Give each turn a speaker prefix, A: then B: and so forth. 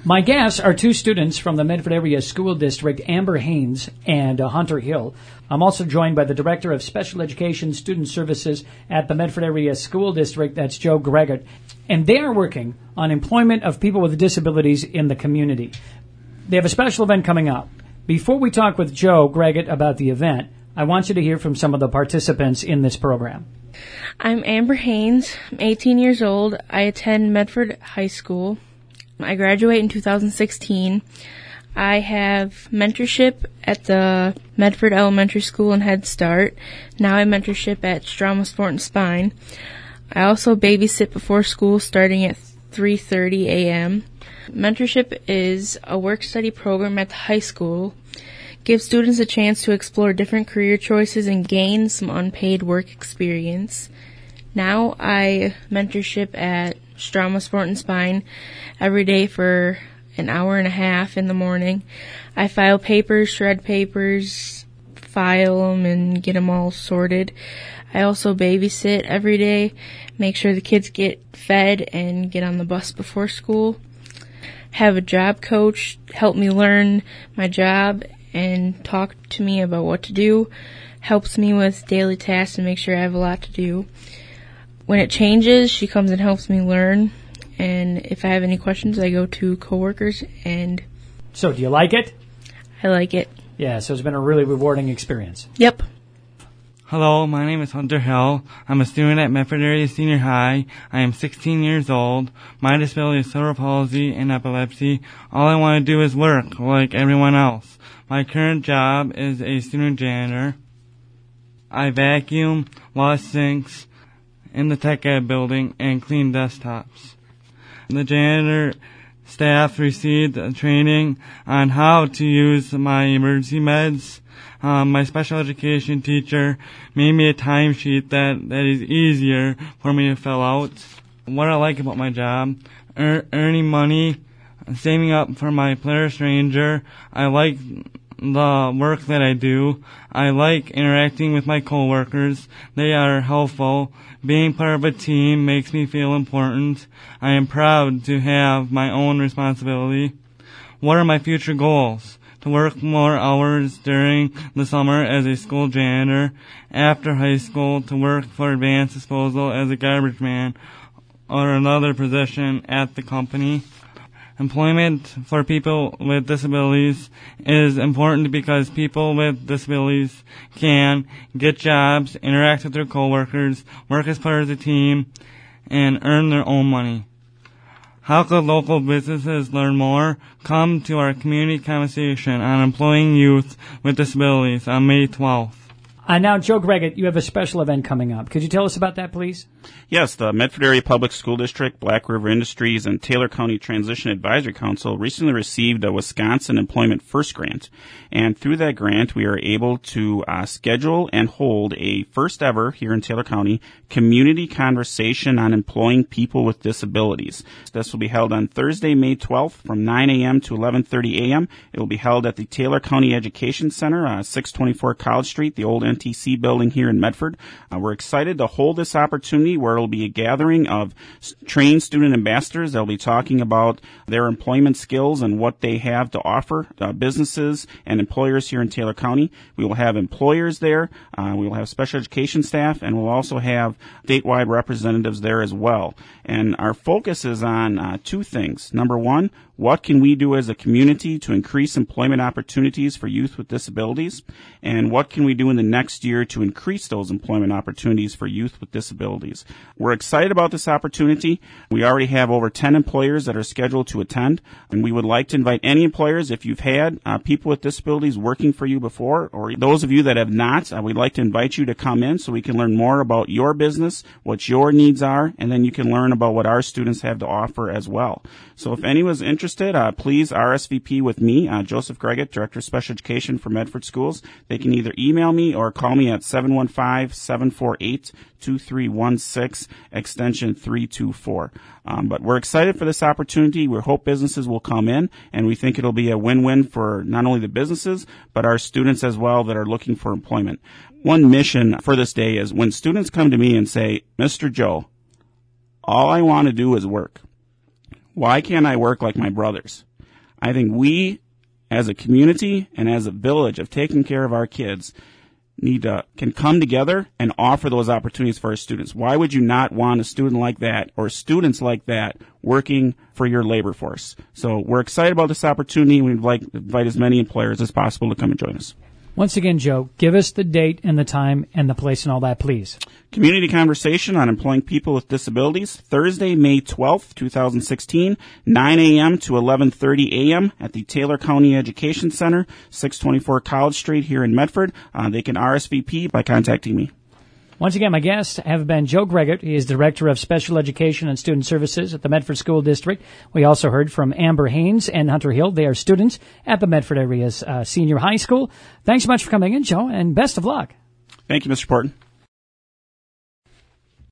A: My guests are two students from the Medford Area School District, Amber Haynes and Hunter Hill. I'm also joined by the Director of Special Education Student Services at the Medford Area School District, that's Joe Greggett. And they are working on employment of people with disabilities in the community. They have a special event coming up. Before we talk with Joe Greggett about the event, I want you to hear from some of the participants in this program.
B: I'm Amber Haynes. I'm 18 years old. I attend Medford High School. I graduate in 2016. I have mentorship at the Medford Elementary School and Head Start. Now I mentorship at Stroma Sport and Spine. I also babysit before school starting at 3:30 a.m. Mentorship is a work-study program at the high school. Gives students a chance to explore different career choices and gain some unpaid work experience. Now I mentorship at Stroma Sport and Spine every day for an hour and a half in the morning. I file papers, shred papers, file them, and get them all sorted. I also babysit every day, make sure the kids get fed and get on the bus before school. Have a job coach help me learn my job and talk to me about what to do. Helps me with daily tasks and make sure I have a lot to do. When it changes, she comes and helps me learn. And if I have any questions, I go to coworkers. And
A: So, do you like it?
B: I like it.
A: Yeah, so it's been a really rewarding experience.
B: Yep.
C: Hello, my name is Hunter Hill. I'm a student at Medford Area Senior High. I am 16 years old. My disability is cerebral palsy and epilepsy. All I want to do is work, like everyone else. My current job is a student janitor. I vacuum, wash sinks in the tech ed building, and clean desktops. The janitor staff received training on how to use my emergency meds. My special education teacher made me a timesheet that is easier for me to fill out. What I like about my job, earning money, saving up for my Polaris Ranger. I like the work that I do. I like interacting with my coworkers. They are helpful. Being part of a team makes me feel important. I am proud to have my own responsibility. What are my future goals? To work more hours during the summer as a school janitor. After high school, to work for advanced disposal as a garbage man or another position at the company. Employment for people with disabilities is important because people with disabilities can get jobs, interact with their coworkers, work as part of the team, and earn their own money. How could local businesses learn more? Come to our community conversation on employing youth with disabilities on May 12th.
A: Now, Joe Greggett, you have a special event coming up. Could you tell us about that, please?
D: Yes, the Medford Area Public School District, Black River Industries, and Taylor County Transition Advisory Council recently received a Wisconsin Employment First Grant. And through that grant, we are able to schedule and hold a first ever, here in Taylor County, community conversation on employing people with disabilities. This will be held on Thursday, May 12th from 9 a.m. to 11:30 a.m. It will be held at the Taylor County Education Center, 624 College Street, the old NTC building here in Medford. We're excited to hold this opportunity where it'll be a gathering of trained student ambassadors. They'll be talking about their employment skills and what they have to offer businesses and employers here in Taylor County. We will have employers there. We will have special education staff, and we'll also have statewide representatives there as well. And our focus is on two things. Number one, what can we do as a community to increase employment opportunities for youth with disabilities? And what can we do in the next year to increase those employment opportunities for youth with disabilities? We're excited about this opportunity. We already have over 10 employers that are scheduled to attend, and we would like to invite any employers, if you've had people with disabilities working for you before, or those of you that have not, we'd like to invite you to come in so we can learn more about your business, what your needs are, and then you can learn about what our students have to offer as well. So if anyone's interested, please RSVP with me, Joseph Greggett, Director of Special Education for Medford Schools. They can either email me or call me at 715-748-2316, extension 324. But we're excited for this opportunity. We hope businesses will come in, and we think it'll be a win-win for not only the businesses, but our students as well that are looking for employment. One mission for this day is when students come to me and say, Mr. Joe, all I want to do is work. Why can't I work like my brothers? I think we, as a community and as a village of taking care of our kids, can come together and offer those opportunities for our students. Why would you not want a student like that or students like that working for your labor force? So we're excited about this opportunity. We'd like to invite as many employers as possible to come and join us.
A: Once again, Joe, give us the date and the time and the place and all that, please.
D: Community Conversation on Employing People with Disabilities, Thursday, May 12th, 2016, 9 a.m. to 11:30 a.m. at the Taylor County Education Center, 624 College Street here in Medford. They can RSVP by contacting me.
A: Once again, my guests have been Joe Greggert. He is Director of Special Education and Student Services at the Medford School District. We also heard from Amber Haynes and Hunter Hill. They are students at the Medford area's senior high school. Thanks so much for coming in, Joe, and best of luck.
D: Thank you, Mr. Porton.